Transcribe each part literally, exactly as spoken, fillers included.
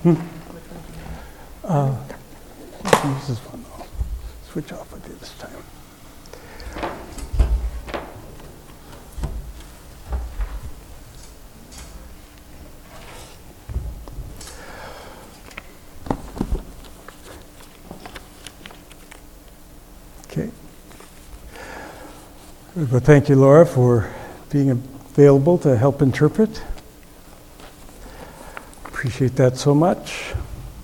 Hmm? Uh, use this one. I'll switch off with you this time. Okay. Well, thank you, Laura, for being available to help interpret. Appreciate that so much.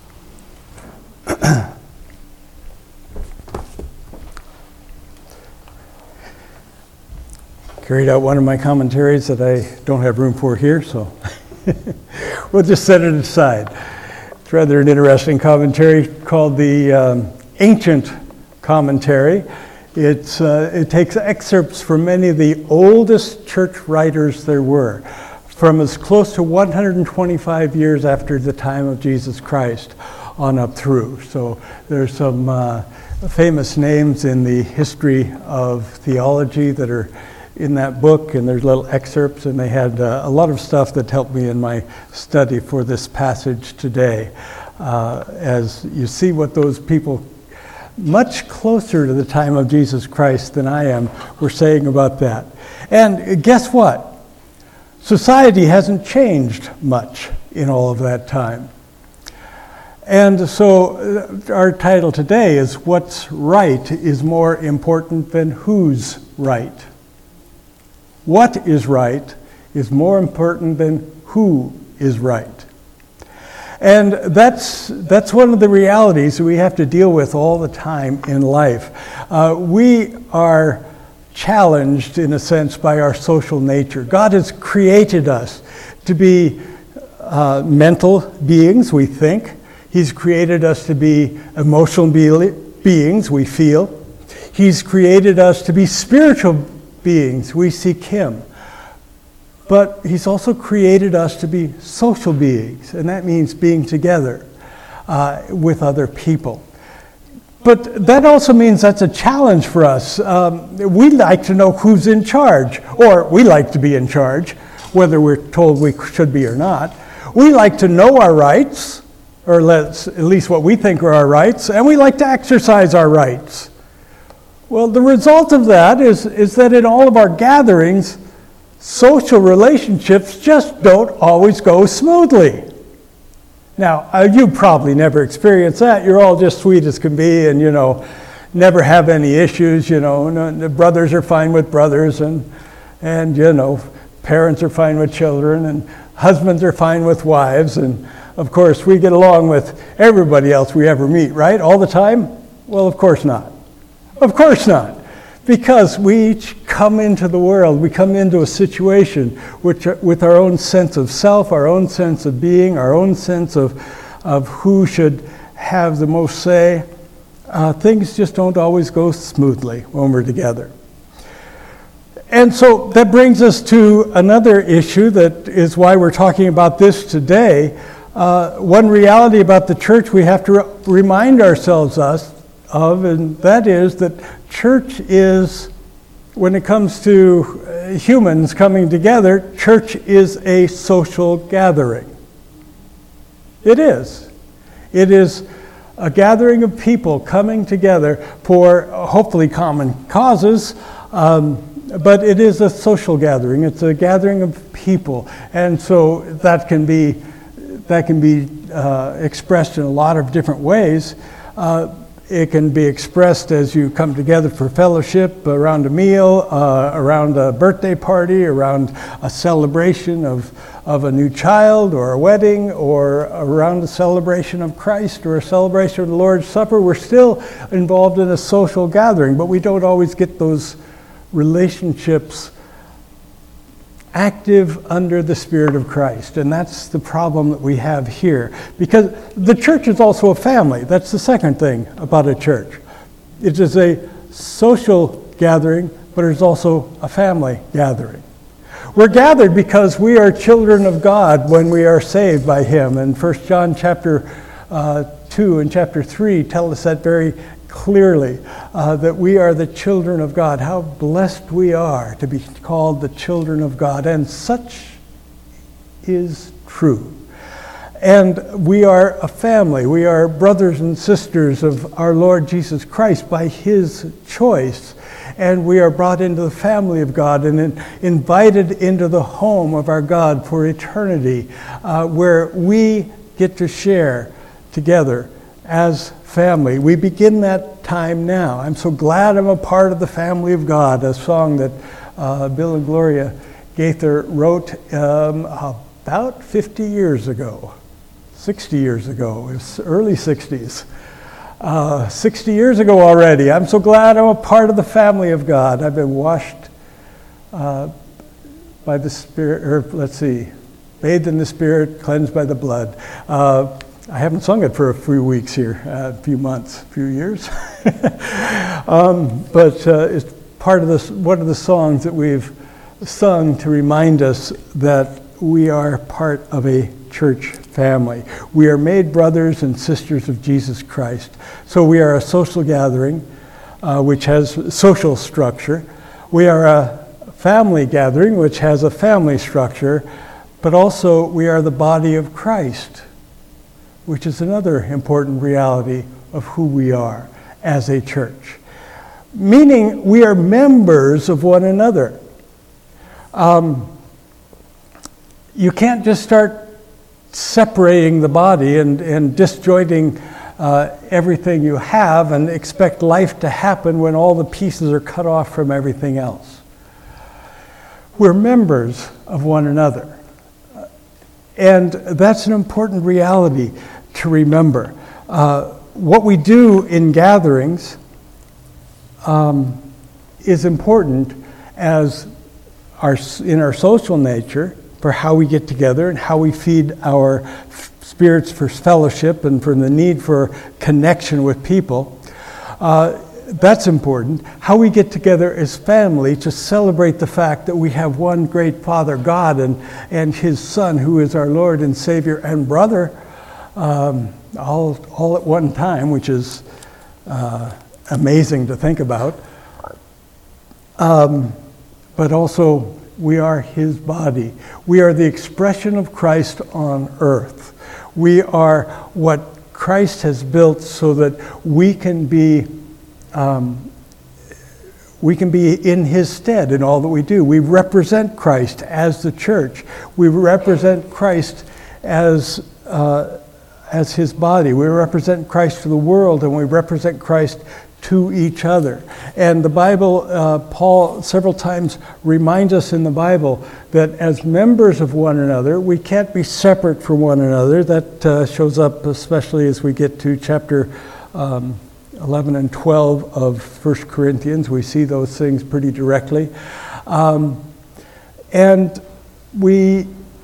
Carried out one of my commentaries that I don't have room for here, so we'll just set it aside. It's rather an interesting commentary called the um, Ancient Commentary. It's, uh, it takes excerpts from many of the oldest church writers there were, from as close to one hundred twenty-five years after the time of Jesus Christ on up through. So there's some uh, famous names in the history of theology that are in that book, and there's little excerpts, and they had uh, a lot of stuff that helped me in my study for this passage today. Uh, as you see what those people much closer to the time of Jesus Christ than I am were saying about that. And guess what? Society hasn't changed much in all of that time. And so our title today is What's Right is More Important Than Who's Right. What is right is more important than who is right. And that's that's one of the realities we have to deal with all the time in life. Uh, we are challenged, in a sense, by our social nature. God has created us to be uh, mental beings, we think. He's created us to be emotional be- beings, we feel. He's created us to be spiritual beings, we seek Him. But He's also created us to be social beings, and that means being together uh, with other people. But that also means that's a challenge for us. Um, we like to know who's in charge, or we like to be in charge, whether we're told we should be or not. We like to know our rights, or let's, at least what we think are our rights, and we like to exercise our rights. Well, the result of that is, is that in all of our gatherings, social relationships just don't always go smoothly. Now, uh, you probably never experienced that. You're all just sweet as can be and, you know, never have any issues, you know. No, the brothers are fine with brothers and, and, you know, parents are fine with children and husbands are fine with wives. And, of course, we get along with everybody else we ever meet, right? All the time? Well, of course not. Of course not, because we each come into the world, we come into a situation which, with our own sense of self, our own sense of being, our own sense of, of who should have the most say. Uh, things just don't always go smoothly when we're together. And so that brings us to another issue that is why we're talking about this today. Uh, one reality about the church we have to re- remind ourselves us of, and that is that church is, when it comes to uh, humans coming together, church is a social gathering. It is. It is a gathering of people coming together for uh, hopefully common causes, um, but it is a social gathering. It's a gathering of people, and so that can be that can be uh, expressed in a lot of different ways. Uh, It can be expressed as you come together for fellowship, around a meal, uh, around a birthday party, around a celebration of, of a new child or a wedding, or around a celebration of Christ or a celebration of the Lord's Supper. We're still involved in a social gathering, but we don't always get those relationships active under the Spirit of Christ. And that's the problem that we have here. Because the church is also a family. That's the second thing about a church. It is a social gathering, but it's also a family gathering. We're gathered because we are children of God when we are saved by Him. And First John chapter uh, two and chapter three tell us that very clearly, uh, that we are the children of God. How blessed we are to be called the children of God, and such is true. And we are a family. We are brothers and sisters of our Lord Jesus Christ by his choice. And we are brought into the family of God and in, invited into the home of our God for eternity, uh, where we get to share together as family. We begin that time now. I'm so glad I'm a part of the family of God, a song that uh, Bill and Gloria Gaither wrote um, about fifty years ago, sixty years ago. It was early sixties. Uh, sixty years ago already. I'm so glad I'm a part of the family of God. I've been washed uh, by the Spirit, or let's see, bathed in the Spirit, cleansed by the blood. Uh, I haven't sung it for a few weeks here, uh, a few months, a few years. um, but uh, it's part of this, one of the songs that we've sung to remind us that we are part of a church family. We are made brothers and sisters of Jesus Christ. So we are a social gathering, uh, which has social structure. We are a family gathering, which has a family structure. But also we are the body of Christ, which is another important reality of who we are as a church. Meaning we are members of one another. Um, you can't just start separating the body and, and disjointing uh, everything you have and expect life to happen when all the pieces are cut off from everything else. We're members of one another. And that's an important reality to remember. Uh, what we do in gatherings um, is important as our in our social nature for how we get together and how we feed our f- spirits for fellowship and for the need for connection with people. Uh, that's important. How we get together as family to celebrate the fact that we have one great Father God and, and his Son, who is our Lord and Savior and brother, um, all, all at one time, which is uh, amazing to think about. Um, but also, we are his body. We are the expression of Christ on earth. We are what Christ has built so that we can be um, we can be in his stead in all that we do. We represent Christ as the church. We represent Christ as uh, as his body. We represent Christ to the world, and we represent Christ to each other. And the Bible, uh, Paul several times reminds us in the Bible that as members of one another, we can't be separate from one another. That uh, shows up especially as we get to chapter um, eleven and twelve of First Corinthians. We see those things pretty directly. Um, and we,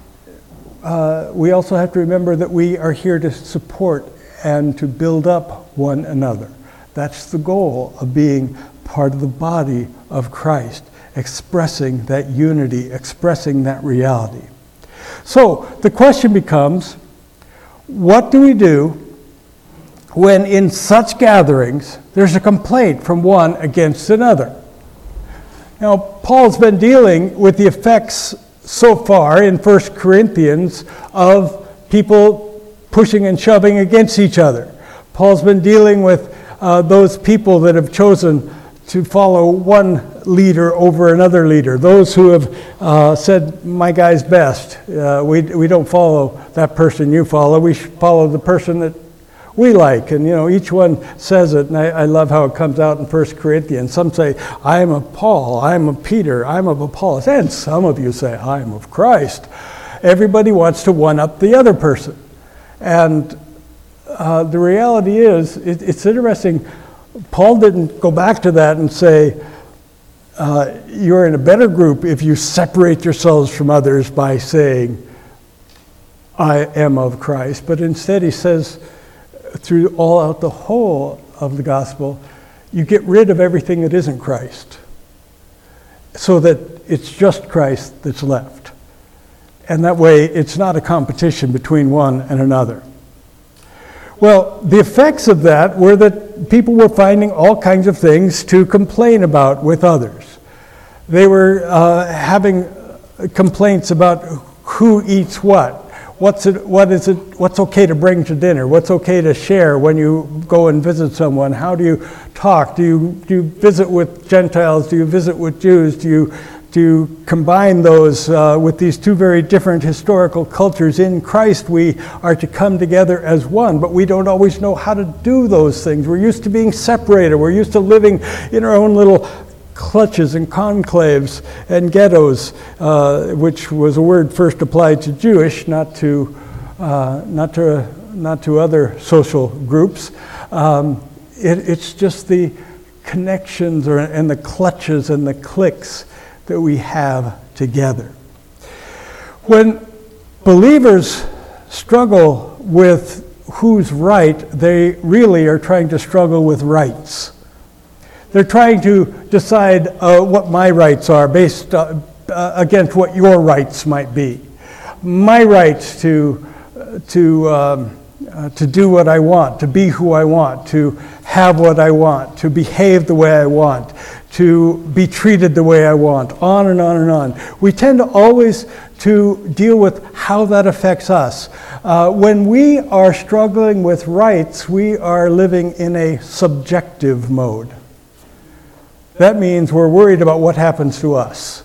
uh, we also have to remember that we are here to support and to build up one another. That's the goal of being part of the body of Christ, expressing that unity, expressing that reality. So the question becomes, what do we do when in such gatherings there's a complaint from one against another? Now, Paul's been dealing with the effects so far in First Corinthians of people pushing and shoving against each other. Paul's been dealing with Uh, those people that have chosen to follow one leader over another leader. Those who have uh, said, my guy's best. Uh, we we don't follow that person you follow. We follow the person that we like. And, you know, each one says it. And I, I love how it comes out in First Corinthians. Some say, I am of Paul. I am of Peter. I am of Apollos. And some of you say, I am of Christ. Everybody wants to one-up the other person. And Uh, the reality is, it, it's interesting, Paul didn't go back to that and say, uh, you're in a better group if you separate yourselves from others by saying, I am of Christ. But instead he says, through all out the whole of the gospel, you get rid of everything that isn't Christ, so that it's just Christ that's left. And that way, it's not a competition between one and another. Well, the effects of that were that people were finding all kinds of things to complain about with others. They were uh, having complaints about who eats what. what's it, what is it, what's okay to bring to dinner? What's okay to share when you go and visit someone? How do you talk? Do you, do you visit with Gentiles? Do you visit with Jews? Do you, do you combine those uh, with these two very different historical cultures? In Christ, we are to come together as one, but we don't always know how to do those things. We're used to being separated. We're used to living in our own little clutches and conclaves and ghettos, uh, which was a word first applied to Jewish, not to uh, not to not to other social groups. Um, it, it's just the connections or, and the clutches and the cliques that we have together. When believers struggle with who's right, they really are trying to struggle with rights. They're trying to decide uh, what my rights are based uh, uh, against what your rights might be. My rights to uh, to um, uh, to do what I want, to be who I want, to have what I want, to behave the way I want, to be treated the way I want, on and on and on. We tend to always to deal with how that affects us. Uh, when we are struggling with rights, we are living in a subjective mode. That means we're worried about what happens to us.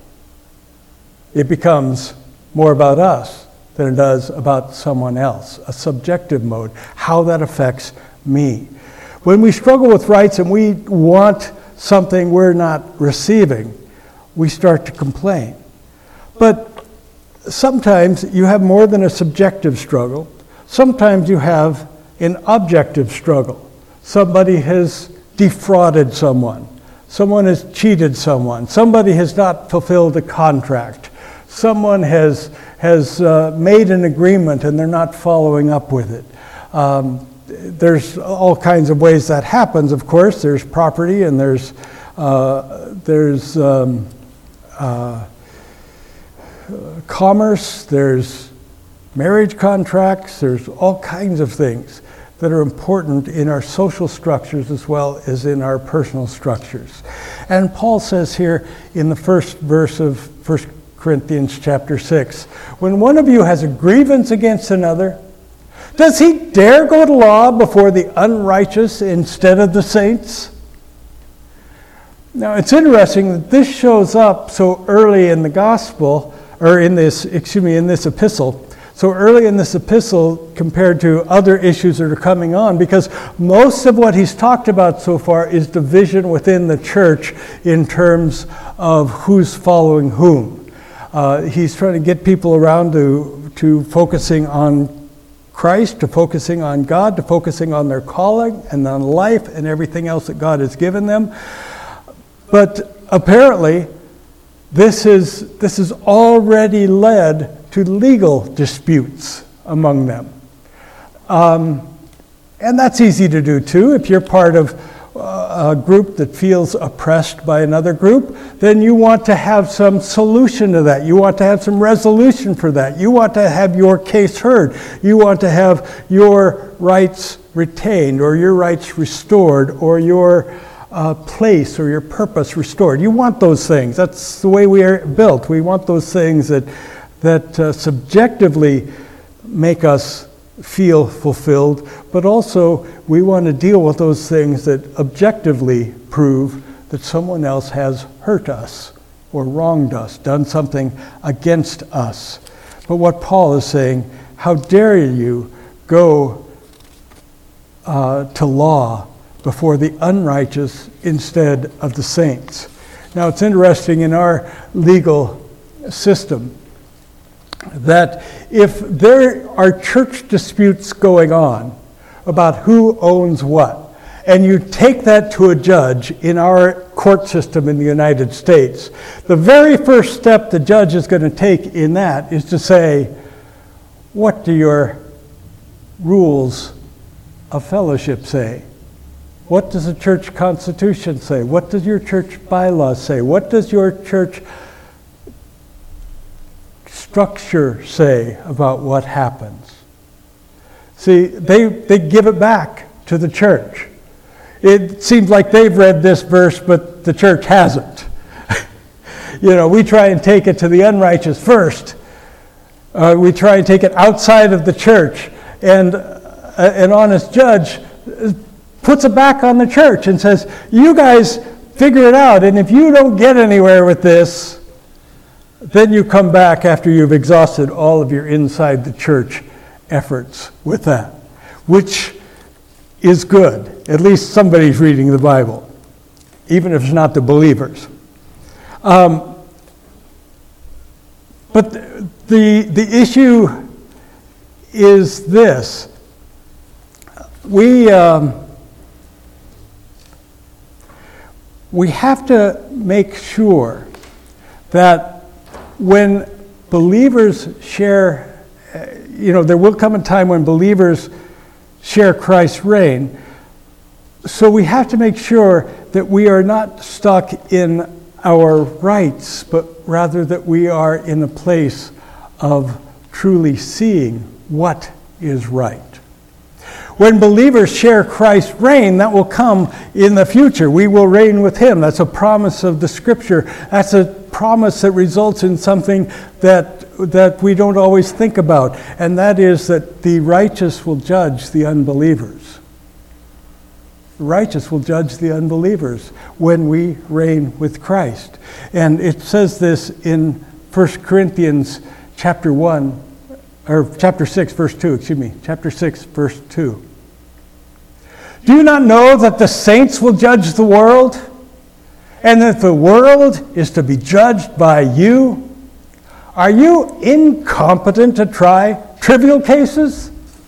It becomes more about us than it does about someone else, a subjective mode, how that affects me. When we struggle with rights and we want something we're not receiving, we start to complain. But sometimes you have more than a subjective struggle. Sometimes you have an objective struggle. Somebody has defrauded someone. Someone has cheated someone. Somebody has not fulfilled a contract. Someone has has uh, made an agreement and they're not following up with it. Um, there's all kinds of ways that happens, of course. There's property and there's uh, there's um, uh, commerce, there's marriage contracts, there's all kinds of things that are important in our social structures as well as in our personal structures. And Paul says here in the first verse of First Corinthians chapter six, when one of you has a grievance against another, does he dare go to law before the unrighteous instead of the saints? Now it's interesting that this shows up so early in the gospel, or in this, excuse me, in this epistle, so early in this epistle compared to other issues that are coming on, because most of what he's talked about so far is division within the church in terms of who's following whom. Uh, he's trying to get people around to, to focusing on Christ, to focusing on God, to focusing on their calling and on life and everything else that God has given them. But apparently, this is this has already led to legal disputes among them. Um, and that's easy to do too. If you're part of uh, a group that feels oppressed by another group, then you want to have some solution to that. You want to have some resolution for that. You want to have your case heard. You want to have your rights retained or your rights restored or your uh, place or your purpose restored. You want those things. That's the way we are built. We want those things that that uh, subjectively make us feel fulfilled, but also we want to deal with those things that objectively prove that someone else has hurt us or wronged us, done something against us. But what Paul is saying, how dare you go uh, to law before the unrighteous instead of the saints? Now it's interesting in our legal system that if there are church disputes going on about who owns what, and you take that to a judge in our court system in the United States, the very first step the judge is going to take in that is to say, what do your rules of fellowship say? What does the church constitution say? What does your church bylaws say? What does your church structure say about what happens? See, they, they give it back to the church. It seems like they've read this verse, but the church hasn't. You know, we try and take it to the unrighteous first, Uh, we try and take it outside of the church, and uh, an honest judge puts it back on the church and says, you guys figure it out, and if you don't get anywhere with this, then you come back after you've exhausted all of your inside the church efforts with that, which is good. At least somebody's reading the Bible, even if it's not the believers. Um, but the, the issue is this. We, um, we have to make sure that when believers share, uh, you know, there will come a time when believers share Christ's reign. So we have to make sure that we are not stuck in our rights, but rather that we are in a place of truly seeing what is right. When believers share Christ's reign, that will come in the future. We will reign with him. That's a promise of the Scripture. That's a promise that results in something that that we don't always think about, and that is that the righteous will judge the unbelievers. The righteous will judge the unbelievers when we reign with Christ. And it says this in First Corinthians chapter one, or chapter six, verse two, excuse me, chapter six, verse two. Do you not know that the saints will judge the world, and that the world is to be judged by you? Are you incompetent to try trivial cases?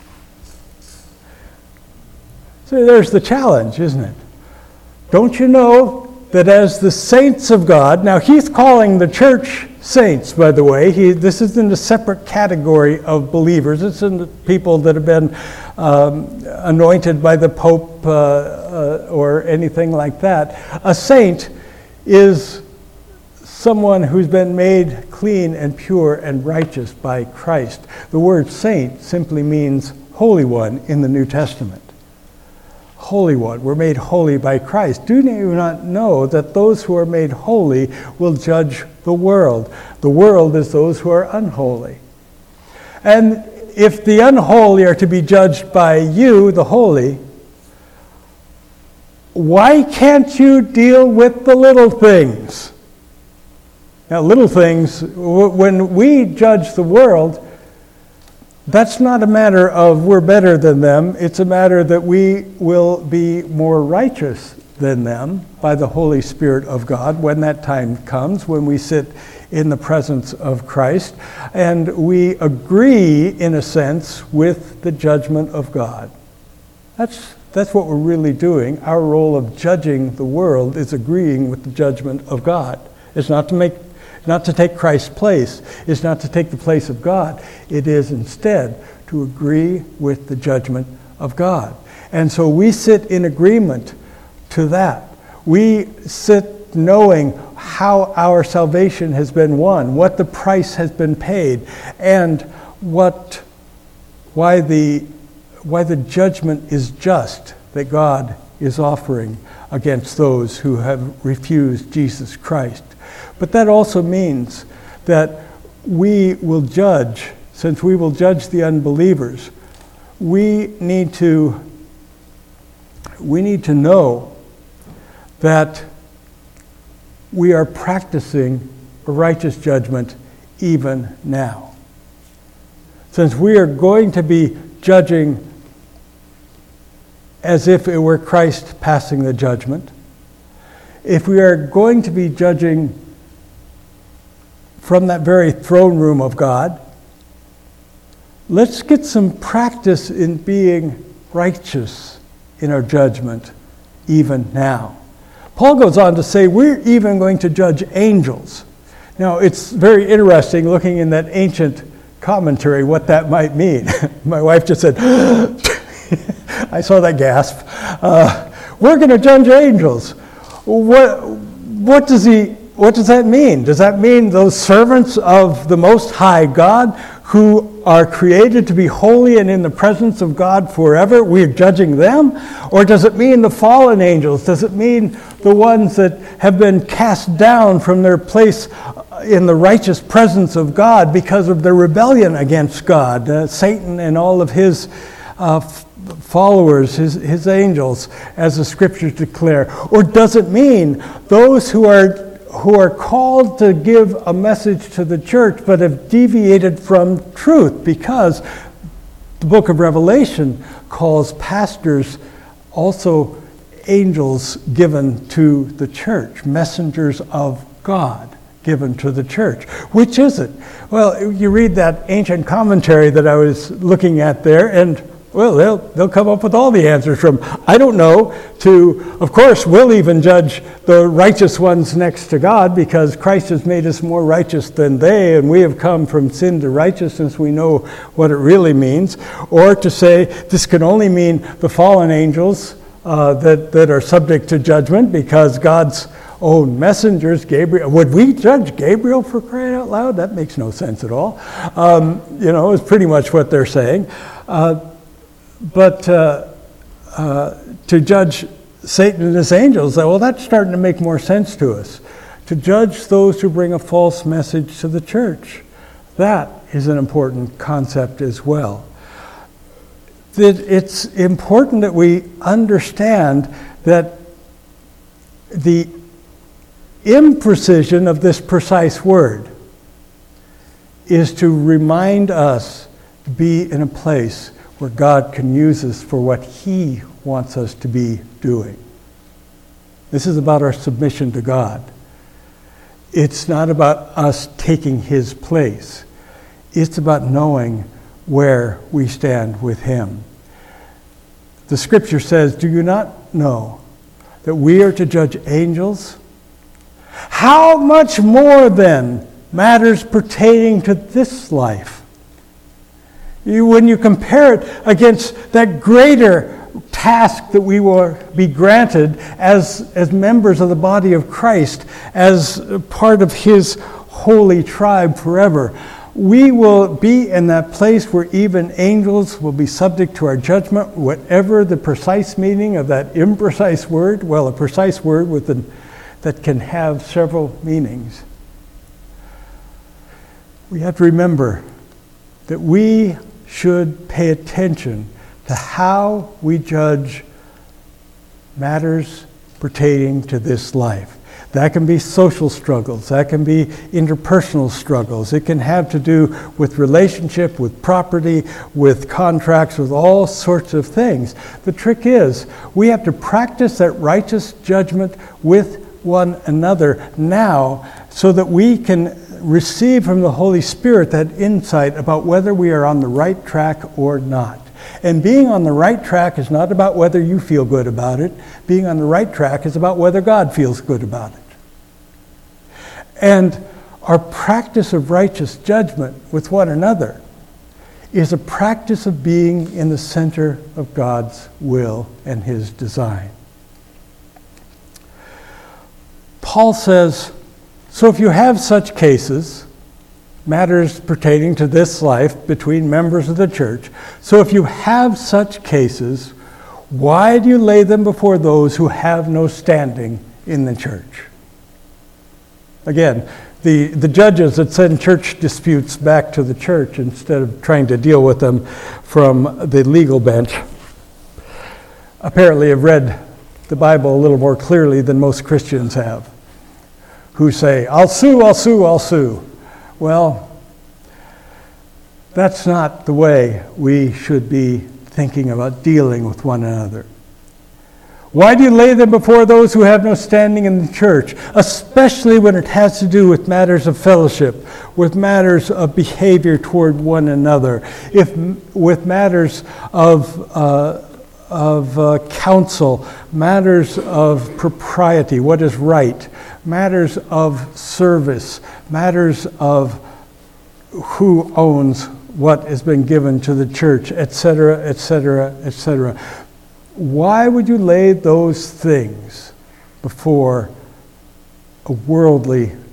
So there's the challenge, isn't it? Don't you know that as the saints of God, now he's calling the church saints, by the way. He, this isn't a separate category of believers. It's in the people that have been um, anointed by the Pope uh, uh, or anything like that. A saint is someone who's been made clean and pure and righteous by Christ. The word saint simply means holy one in the New Testament. Holy one. We're made holy by Christ. Do you not know that those who are made holy will judge the world? The world is those who are unholy. And if the unholy are to be judged by you, the holy, why can't you deal with the little things? Now, little things, when we judge the world, that's not a matter of we're better than them. It's a matter that we will be more righteous than them by the Holy Spirit of God when that time comes, when we sit in the presence of Christ, and we agree, in a sense, with the judgment of God. That's that's what we're really doing. Our role of judging the world is agreeing with the judgment of God. It's not to make Not to take Christ's place. It's not to take the place of God. It is instead to agree with the judgment of God. And so we sit in agreement to that. We sit knowing how our salvation has been won, what the price has been paid, and what why the why the judgment is just that God is offering against those who have refused Jesus Christ. But that also means that we will judge, since we will judge the unbelievers, we need to, we need to know that we are practicing a righteous judgment even now. Since we are going to be judging as if it were Christ passing the judgment, if we are going to be judging from that very throne room of God, let's get some practice in being righteous in our judgment even now. Paul goes on to say we're even going to judge angels. Now, it's very interesting looking in that ancient commentary what that might mean. My wife just said, I saw that gasp. Uh, we're going to judge angels. What, what does he... What does that mean? Does that mean those servants of the Most High God who are created to be holy and in the presence of God forever, we're judging them? Or does it mean the fallen angels? Does it mean the ones that have been cast down from their place in the righteous presence of God because of their rebellion against God? Uh, Satan and all of his uh, followers, his, his angels, as the scriptures declare? Or does it mean those who are who are called to give a message to the church but have deviated from truth? Because the book of Revelation calls pastors also angels given to the church, messengers of God given to the church. Which is it? Well, you read that ancient commentary that I was looking at there, and well, they'll, they'll come up with all the answers from I don't know to, of course, we'll even judge the righteous ones next to God because Christ has made us more righteous than they, and we have come from sin to righteousness. We know what it really means. Or to say this can only mean the fallen angels uh, that, that are subject to judgment because God's own messengers, Gabriel. Would we judge Gabriel for crying out loud? That makes no sense at all. Um, you know, it's pretty much what they're saying. Uh, But uh, uh, to judge Satan and his angels, well, that's starting to make more sense to us. To judge those who bring a false message to the church, that is an important concept as well. That it's important that we understand that the imprecision of this precise word is to remind us to be in a place where God can use us for what He wants us to be doing. This is about our submission to God. It's not about us taking His place. It's about knowing where we stand with Him. The scripture says, do you not know that we are to judge angels? How much more then matters pertaining to this life? You, when you compare it against that greater task that we will be granted as, as members of the body of Christ, as part of His holy tribe forever, we will be in that place where even angels will be subject to our judgment, whatever the precise meaning of that imprecise word. Well, a precise word with an, that can have several meanings. We have to remember that we should pay attention to how we judge matters pertaining to this life. That can be social struggles. That can be interpersonal struggles. It can have to do with relationship, with property, with contracts, with all sorts of things. The trick is, we have to practice that righteous judgment with one another now so that we can receive from the Holy Spirit that insight about whether we are on the right track or not. And being on the right track is not about whether you feel good about it. Being on the right track is about whether God feels good about it. And our practice of righteous judgment with one another is a practice of being in the center of God's will and His design. Paul says, so if you have such cases, matters pertaining to this life between members of the church, so if you have such cases, why do you lay them before those who have no standing in the church? Again, the, the judges that send church disputes back to the church instead of trying to deal with them from the legal bench apparently have read the Bible a little more clearly than most Christians have, who say, I'll sue, I'll sue, I'll sue. Well, that's not the way we should be thinking about dealing with one another. Why do you lay them before those who have no standing in the church, especially when it has to do with matters of fellowship, with matters of behavior toward one another, if with matters of uh, of uh, counsel, matters of propriety, what is right, matters of service, matters of who owns what has been given to the church, et cetera, et cetera, et cetera. Why would you lay those things before a worldly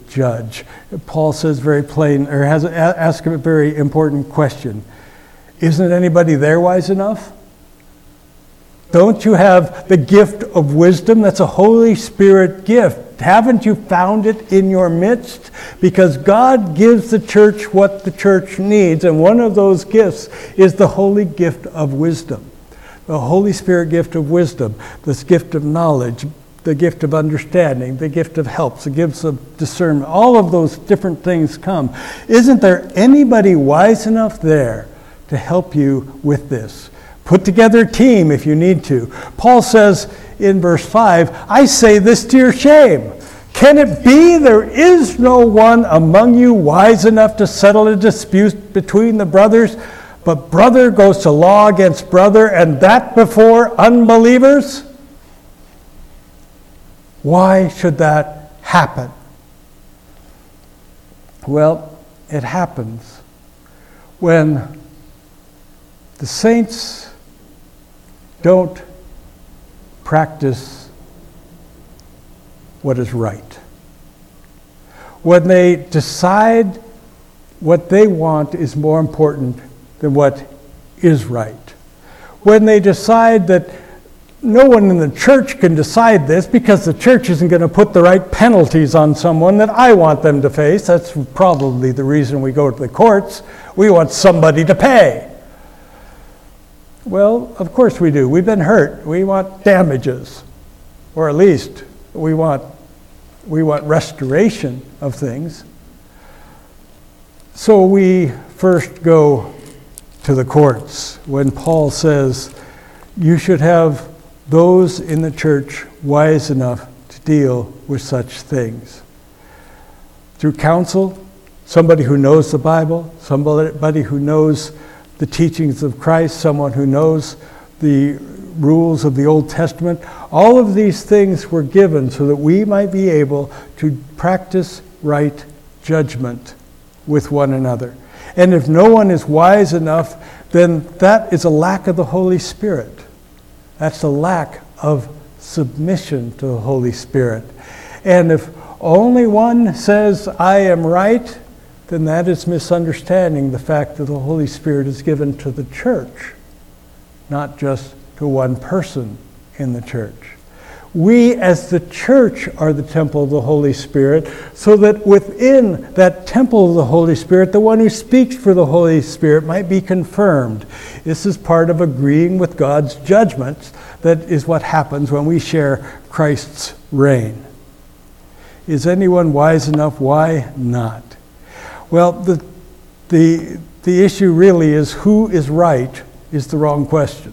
judge. Paul says very plain, or has asked a very important question. Isn't anybody there wise enough? Don't you have the gift of wisdom? That's a Holy Spirit gift. Haven't you found it in your midst? Because God gives the church what the church needs, and one of those gifts is the holy gift of wisdom. The Holy Spirit gift of wisdom, this gift of knowledge, the gift of understanding, the gift of helps, the gifts of discernment. All of those different things come. Isn't there anybody wise enough there to help you with this? Put together a team if you need to. Paul says in verse five, I say this to your shame. Can it be there is no one among you wise enough to settle a dispute between the brothers, but brother goes to law against brother, and that before unbelievers? Why should that happen? Well, it happens when the saints don't practice what is right. When they decide what they want is more important than what is right. When they decide that no one in the church can decide this because the church isn't going to put the right penalties on someone that I want them to face. That's probably the reason we go to the courts. We want somebody to pay. Well, of course we do. We've been hurt. We want damages. Or at least we want we want restoration of things. So we first go to the courts when Paul says you should have those in the church wise enough to deal with such things. Through counsel, somebody who knows the Bible, somebody who knows the teachings of Christ, someone who knows the rules of the Old Testament. All of these things were given so that we might be able to practice right judgment with one another. And if no one is wise enough, then that is a lack of the Holy Spirit. That's a lack of submission to the Holy Spirit. And if only one says, I am right, then that is misunderstanding the fact that the Holy Spirit is given to the church, not just to one person in the church. We as the church are the temple of the Holy Spirit, so that within that temple of the Holy Spirit, the one who speaks for the Holy Spirit might be confirmed. This is part of agreeing with God's judgments. That is what happens when we share Christ's reign. Is anyone wise enough? Why not? Well, the, the, the issue really is who is right is the wrong question.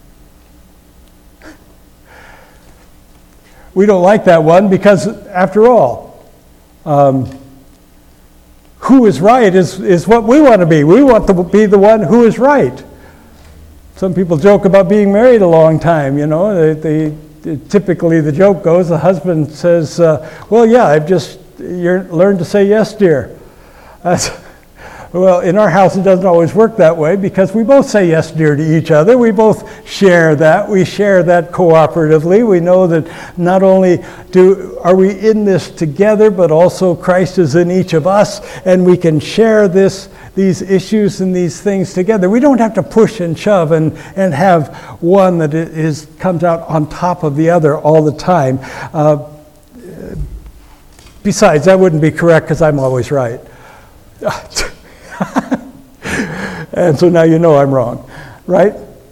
We don't like that one because, after all, um, who is right is, is what we want to be. We want to be the one who is right. Some people joke about being married a long time, you know. They, they, typically the joke goes, the husband says, uh, well, yeah, I've just you're, learned to say yes, dear. That's, well, in our house it doesn't always work that way because we both say yes, dear to each other. We both share that. We share that cooperatively. We know that not only do are we in this together, but also Christ is in each of us, and we can share this, these issues and these things together. We don't have to push and shove and, and have one that is comes out on top of the other all the time. Uh, besides, that wouldn't be correct because I'm always right. And so now you know I'm wrong, right?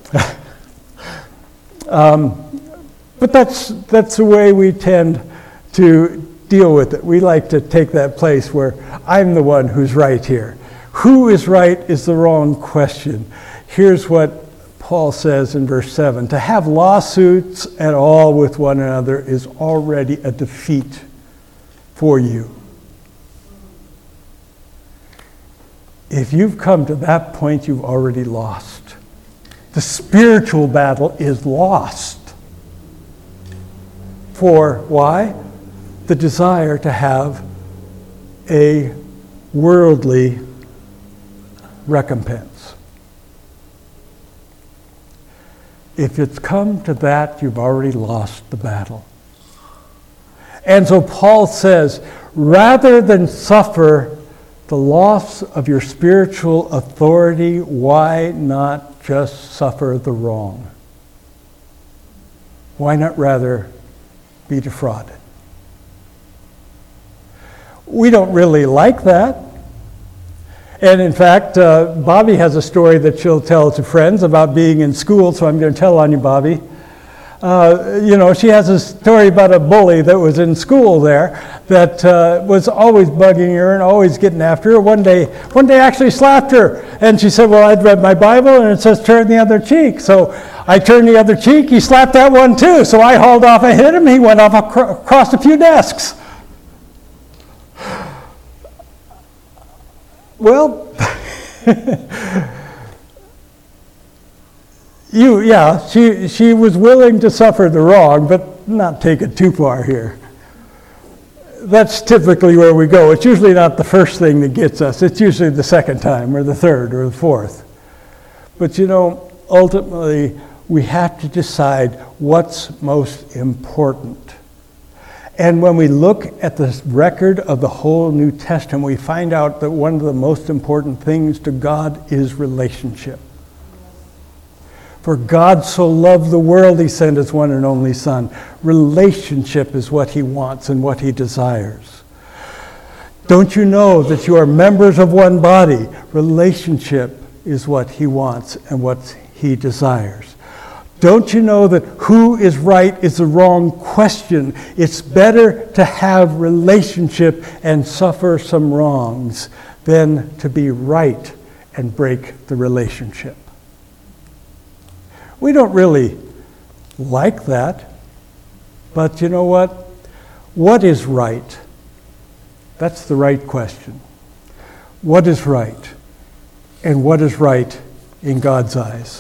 um, but that's that's the way we tend to deal with it. We like to take that place where I'm the one who's right here. Who is right is the wrong question. Here's what Paul says in verse seven. To have lawsuits at all with one another is already a defeat for you. If you've come to that point, you've already lost. The spiritual battle is lost. For why? The desire to have a worldly recompense. If it's come to that, you've already lost the battle. And so Paul says, rather than suffer the loss of your spiritual authority, why not just suffer the wrong? Why not rather be defrauded? We don't really like that. And in fact, uh, Bobby has a story that she'll tell to friends about being in school, so I'm going to tell on you, Bobby. Uh, you know, she has a story about a bully that was in school there that uh, was always bugging her and always getting after her. One day, one day actually slapped her, and she said, well, I'd read my Bible, and it says turn the other cheek. So I turned the other cheek, he slapped that one too. So I hauled off and hit him, he went off acro- across a few desks. Well, you, yeah, she, she was willing to suffer the wrong, but not take it too far here. That's typically where we go. It's usually not the first thing that gets us. It's usually the second time or the third or the fourth. But you know, ultimately, we have to decide what's most important. And when we look at the record of the whole New Testament, we find out that one of the most important things to God is relationship. For God so loved the world, he sent his one and only Son. Relationship is what he wants and what he desires. Don't you know that you are members of one body? Relationship is what he wants and what he desires. Don't you know that who is right is the wrong question? It's better to have relationship and suffer some wrongs than to be right and break the relationship. We don't really like that, but you know what? What is right? That's the right question. What is right? And what is right in God's eyes?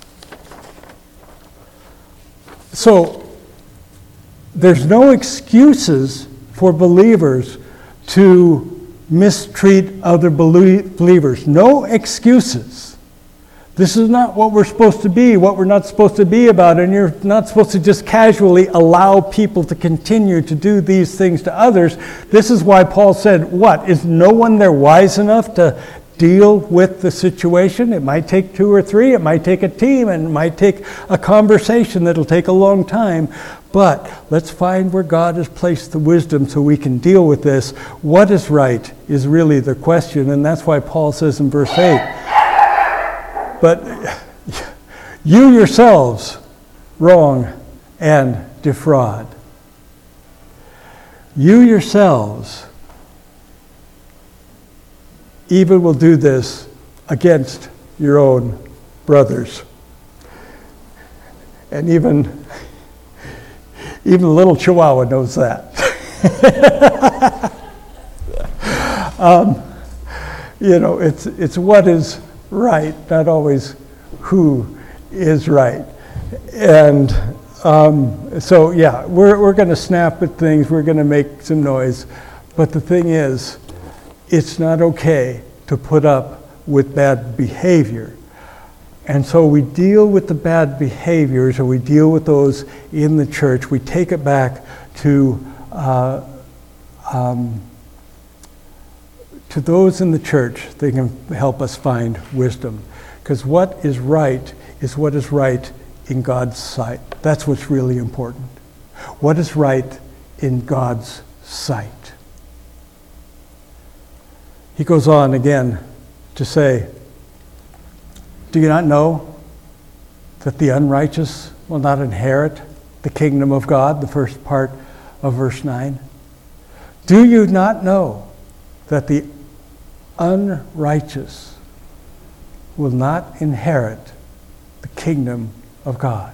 So, there's no excuses for believers to mistreat other believers. No excuses. This is not what we're supposed to be, what we're not supposed to be about, and you're not supposed to just casually allow people to continue to do these things to others. This is why Paul said, what? Is no one there wise enough to deal with the situation? It might take two or three, it might take a team, and it might take a conversation that'll take a long time. But let's find where God has placed the wisdom so we can deal with this. What is right is really the question, and that's why Paul says in verse eight, but you yourselves wrong and defraud. You yourselves even will do this against your own brothers. And even, even a little Chihuahua knows that. um, you know, it's it's what is right, not always who is right. And um, so, yeah, we're we're going to snap at things. We're going to make some noise. But the thing is, it's not okay to put up with bad behavior. And so we deal with the bad behaviors, or we deal with those in the church. We take it back to uh, um, to those in the church. They can help us find wisdom. Because what is right is what is right in God's sight. That's what's really important. What is right in God's sight? He goes on again to say, do you not know that the unrighteous will not inherit the kingdom of God? The first part of verse nine. Do you not know that the unrighteous will not inherit the kingdom of God?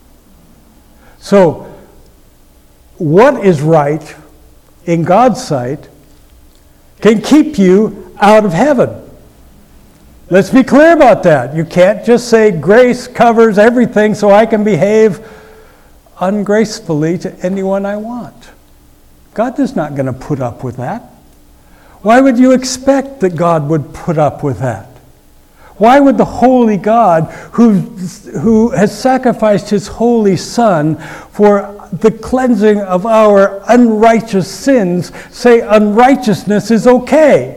So, what is right in God's sight can keep you out of heaven. Let's be clear about that. You can't just say grace covers everything so I can behave ungracefully to anyone I want. God is not going to put up with that. Why would you expect that God would put up with that? Why would the holy God, who, who has sacrificed his holy Son for the cleansing of our unrighteous sins, say unrighteousness is okay?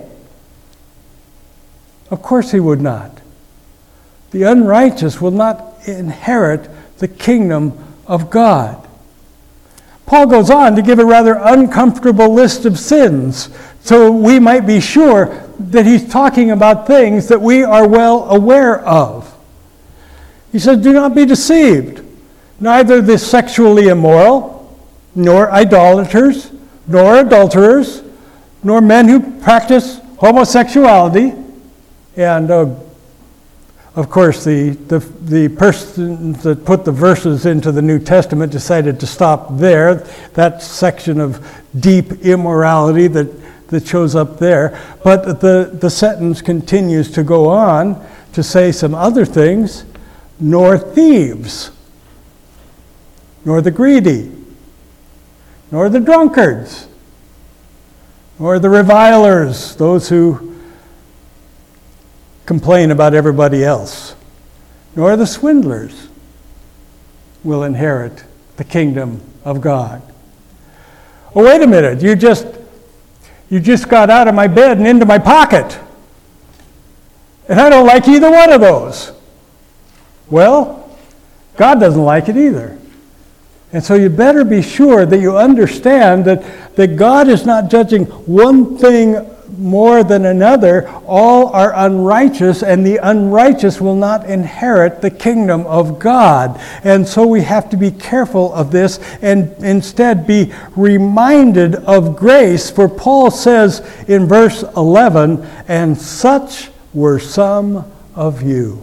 Of course he would not. The unrighteous will not inherit the kingdom of God. Paul goes on to give a rather uncomfortable list of sins, so we might be sure that he's talking about things that we are well aware of. He says, do not be deceived. Neither the sexually immoral, nor idolaters, nor adulterers, nor men who practice homosexuality. And uh, of course, the, the, the person that put the verses into the New Testament decided to stop there. That section of deep immorality that, that shows up there. But the, the sentence continues to go on to say some other things. Nor thieves, nor the greedy, nor the drunkards, nor the revilers, those who complain about everybody else, nor the swindlers will inherit the kingdom of God. Oh, wait a minute, you just you just got out of my bed and into my pocket. And I don't like either one of those. Well, God doesn't like it either. And so you better be sure that you understand that, that God is not judging one thing more than another. All are unrighteous, and the unrighteous will not inherit the kingdom of God. And so we have to be careful of this and instead be reminded of grace. For Paul says in verse eleven, and such were some of you.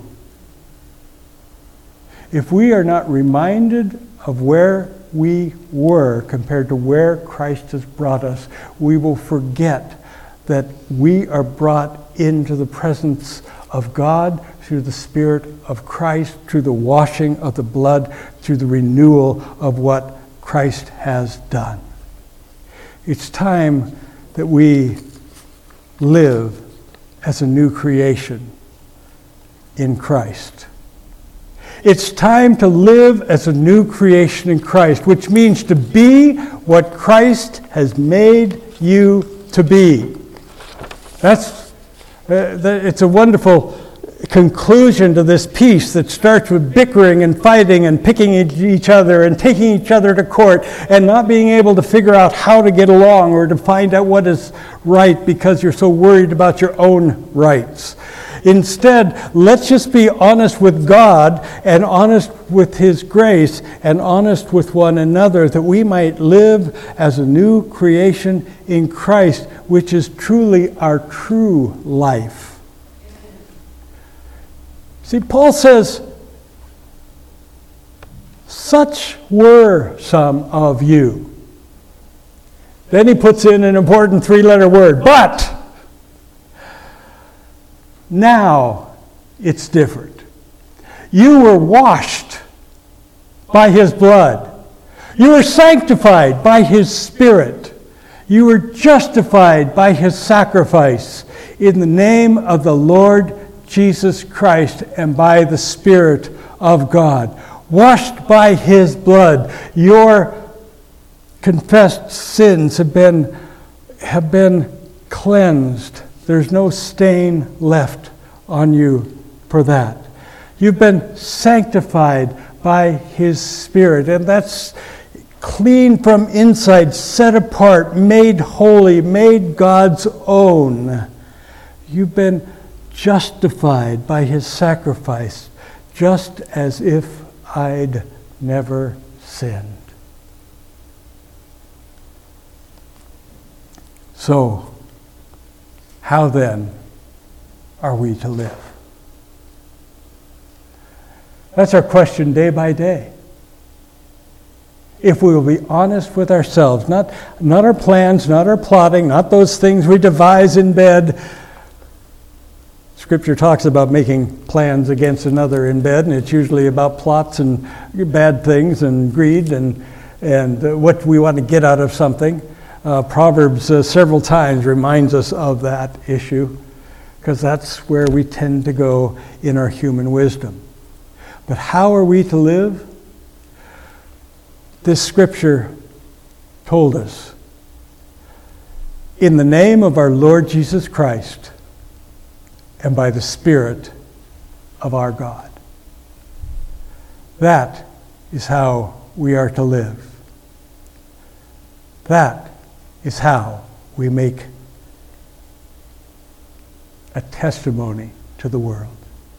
If we are not reminded of where we were compared to where Christ has brought us, we will forget that we are brought into the presence of God through the Spirit of Christ, through the washing of the blood, through the renewal of what Christ has done. It's time that we live as a new creation in Christ. It's time to live as a new creation in Christ, which means to be what Christ has made you to be. That's uh, it's a wonderful conclusion to this piece that starts with bickering and fighting and picking each other and taking each other to court and not being able to figure out how to get along or to find out what is right because you're so worried about your own rights. Instead, let's just be honest with God and honest with His grace and honest with one another, that we might live as a new creation in Christ, which is truly our true life. See, Paul says, such were some of you. Then he puts in an important three-letter word, but. Now it's different. You were washed by His blood. You were sanctified by His Spirit. You were justified by His sacrifice in the name of the Lord Jesus Christ and by the Spirit of God. Washed by His blood. Your confessed sins have been, have been cleansed. There's no stain left on you for that. You've been sanctified by His Spirit, and that's clean from inside, set apart, made holy, made God's own. You've been justified by His sacrifice, just as if I'd never sinned. So, how then are we to live? That's our question day by day. If we will be honest with ourselves, not, not our plans, not our plotting, not those things we devise in bed. Scripture talks about making plans against another in bed, and it's usually about plots and bad things and greed and, and what we want to get out of something. Uh, Proverbs uh, several times reminds us of that issue, because that's where we tend to go in our human wisdom. But how are we to live? this scripture told us, in the name of our Lord Jesus Christ and by the Spirit of our God. That is how we are to live. That is how we make a testimony to the world.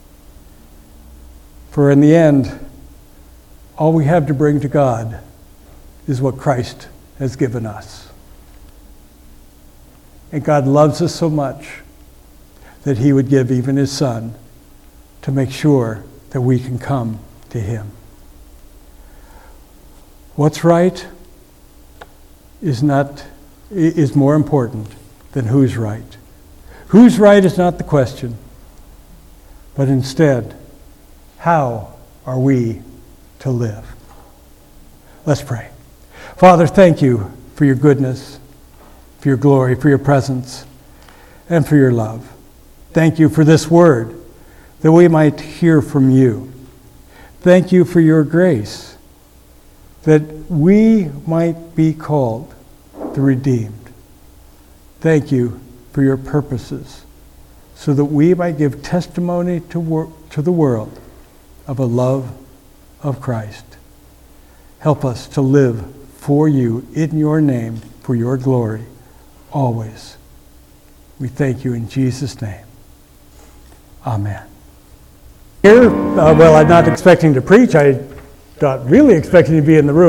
For in the end, all we have to bring to God is what Christ has given us. And God loves us so much that he would give even his Son to make sure that we can come to him. What's right is not is more important than who's right. Who's right is not the question, but instead, how are we to live? Let's pray. Father, thank you for your goodness, for your glory, for your presence, and for your love. Thank you for this word, that we might hear from you. Thank you for your grace, that we might be called the redeemed. Thank you for your purposes, so that we might give testimony to, wor- to the world of a love of Christ. Help us to live for you, in your name, for your glory, always. We thank you in Jesus' name. Amen. Here, uh, well, I'm not expecting to preach. I'm not really expecting to be in the room.